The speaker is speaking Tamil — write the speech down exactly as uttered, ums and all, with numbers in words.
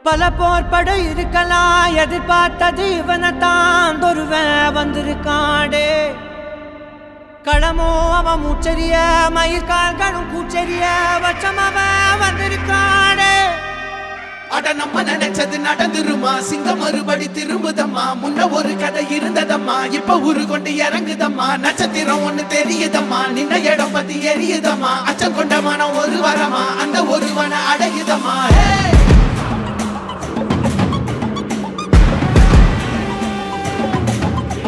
பல போர்படை இருக்கலாம் எதிர்பார்த்தது இவனைத்தான் ஒருவன் வந்திருக்காடே களமோ அவன் மூச்சரிய மயிர்கால்களும் கூச்சரிய வச்சம் அவன் வந்திருக்காடே அட நம்ம நினைச்சது நடந்துருமா சிங்கம் மறுபடி திரும்புதம்மா முன்ன ஒரு கதை இருந்ததம்மா இப்ப உரு கொண்டு இறங்குதம்மா நட்சத்திரம் ஒண்ணு தெரியுதம்மா நின்ன இடம் பத்தி எரியுதம்மா அச்சம் கொண்ட மனம் ஒரு வரமா அந்த ஒருவனை அடையுதம்மா